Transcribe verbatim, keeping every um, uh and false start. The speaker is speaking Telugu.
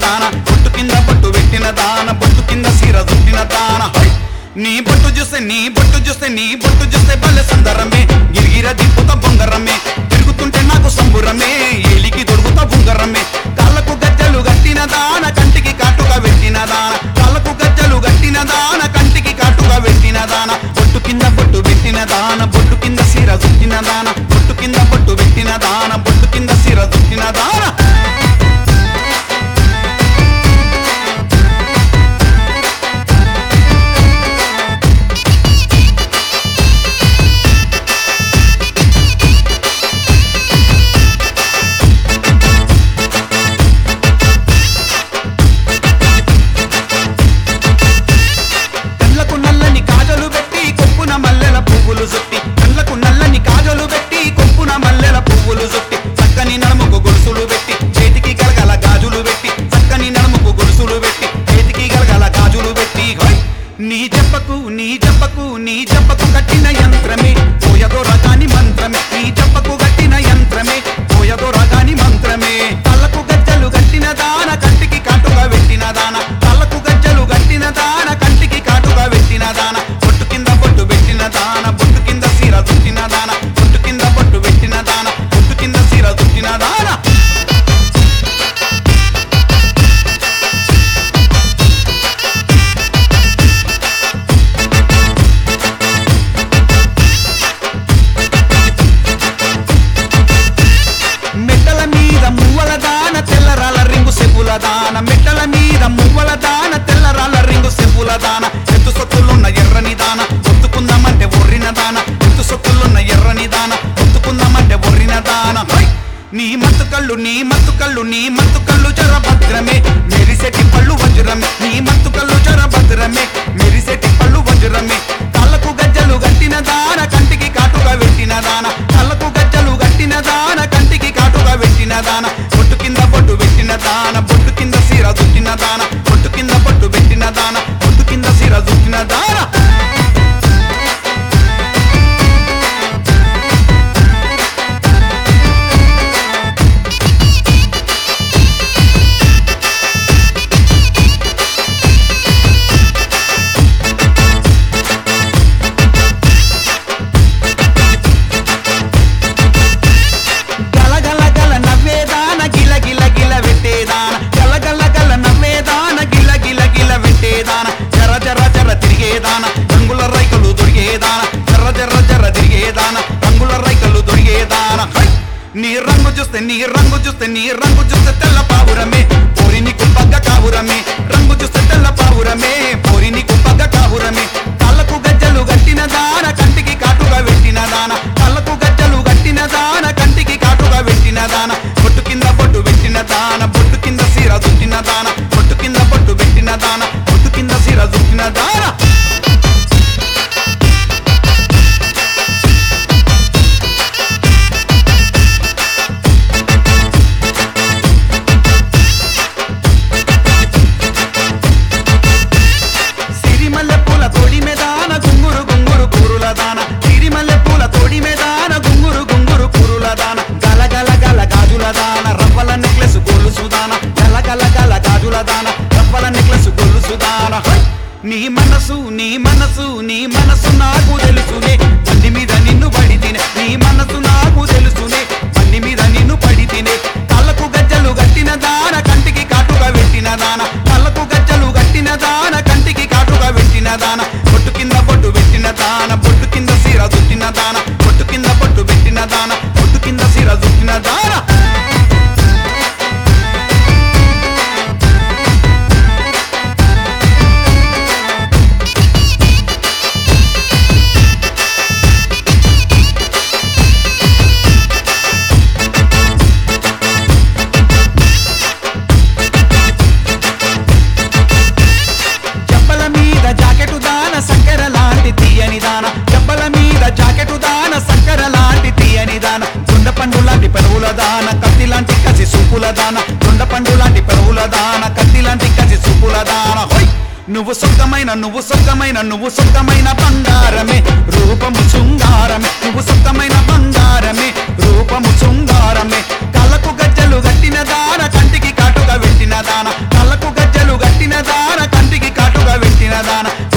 దాన బొట్టు కింద బొట్టు పెట్టిన దాన బొట్టు కింద సీర చుట్టిన దాన నీ బొట్టు చూస్తే నీ బొట్టు చూస్తే నీ బొట్టు చూస్తే భలే సుందరమే గిరిగిర దిప్పుతా బొంగరమే తిరుగుతుంటే నాకు సంబురమే ఏలికి దొరుకుతా బొంగరమే కాళ్ళకు గజ్జలు గట్టిన దాన కంటికి కాటుగా పెట్టిన దాన కాళ్ళకు గజ్జలు గట్టిన దాన కంటికి కాటుగా పెట్టిన దాన బొట్టు కింద బొట్టు పెట్టిన దాన బొట్టు కింద సీర చుట్టిన దాన బొట్టు కింద బొట్టు పెట్టిన దాన బొట్టు కింద సీర చుట్టిన దాన నీ జపకు నీ జపకు నీ జపకు కట్టిన యంత్రమే పోయదో రగాని మంత్రమే నీ జపకు కట్టిన యంత్రమే పోయదో రగాని మంత్రమే కళ్ళకు గజ్జలు గట్టిన దాన కంటికి కాటుగా పెట్టిన దాన కళ్ళకు గజ్జలు గట్టిన దాన కంటికి కాటుగా పెట్టిన దాన బొట్టు కింద బొట్టు పెట్టిన దాన బొట్టు కింద సీర చుట్టిన దాన బొట్టు కింద బొట్టు పెట్టిన దాన బొట్టు కింద సీర చుట్టిన దాన దాన మెట్టల మీద మువ్వల దాన తెల్లరాళ్ళ రింగు సెప్పుల దాన ఎత్తు సొత్తులున్న ఎర్రని దాన ఒత్తుకుందామంటే ఒర్రిన దాన ఎత్తు సొత్తులున్న ఎర్రని దాన ఒత్తుకుందామంటే ఒర్రిన దాన నీ మత్తు కళ్ళు నీ మత్తు కళ్ళు నీ మత్తు కళ్ళు జర భద్రమే మెరిసెట్టి పళ్ళు వజ్రమే నీ మత్తు కళ్ళు జర భద్రమే మెరిసెట్టి పళ్ళు వజ్రమే కళ్ళకు గజ్జలు గట్టిన దాన కంటికి కాటుగా పెట్టిన దాన కళ్ళకు గజ్జలు గట్టిన దాన కంటికి కాటుగా పెట్టిన దాన బొట్టు కింద బొట్టు పెట్టిన దాన బొట్టు కింద సీర చుట్టిన దాన బొట్టు కింద బొట్టు పెట్టిన దాన బొట్టు కింద సీర చుట్టిన దాన తిరిగేదాన రంగుల రైకలు దొరికేదాన జర్ర జర్ర జర్ర తిరిగేదాన రంగుల రైకలు దొరికేదాన నీ రంగు చూస్తే నీ రంగు చూస్తే నీ రంగు చూస్తే తెల్ల పావురమే పోరి నీకు పగ్గ కావురమే రంగు చూస్తే తెల్ల పావురమే పోరి నీకు పగ్గ కావురమే కళ్ళకు గజ్జలు గట్టిన దాన కంటికి కాటుగా పెట్టిన దాన కళ్ళకు గజ్జలు గట్టిన దాన కంటికి కాటుగా పెట్టిన దాన బొట్టు కింద బొట్టు పెట్టిన దాన బొట్టు కింద సీర చుట్టిన దాన బొట్టు కింద బొట్టు పెట్టిన దాన బొట్టు కింద సీర చుట్టిన దాన నీ మనసు నీ మనసు నీ మనసు నాకు తెలుసునే బండి మీద నిన్ను పడి తినే నీ మనసు నాకు తెలుసునే బండి మీద నిన్ను పడి తినే కళ్ళకు గజ్జలు గట్టిన దాన కంటికి కాటుగా పెట్టిన దాన కళ్ళకు గజ్జలు గట్టిన దాన కంటికి కాటుగా పెట్టిన దాన బొట్టు కింద బొట్టు పెట్టిన దాన బొట్టు కింద సీర చుట్టిన దాన బొట్టు కింద బొట్టు పెట్టిన దాన బొట్టు కింద సీర చుట్టిన దాన దాన కత్తి లాంటి కసి సూపుల దాన దొండ పండు లాంటి పెరుగుల దాన కత్తి లాంటి కసి సూపుల దాన నువ్వు సొంతమైన నువ్వు సొంతమైన నువ్వు సొంతమైన బంగారమే రూపము శృంగారమే నువ్వు సొంతమైన బంగారమే రూపము శృంగారమే కళ్ళకు గజ్జలు గట్టిన దాన కంటికి కాటుగా కాటుగా పెట్టిన దాన కళ్ళకు గజ్జలు గట్టిన దాన కంటికి కాటుగా పెట్టిన దాన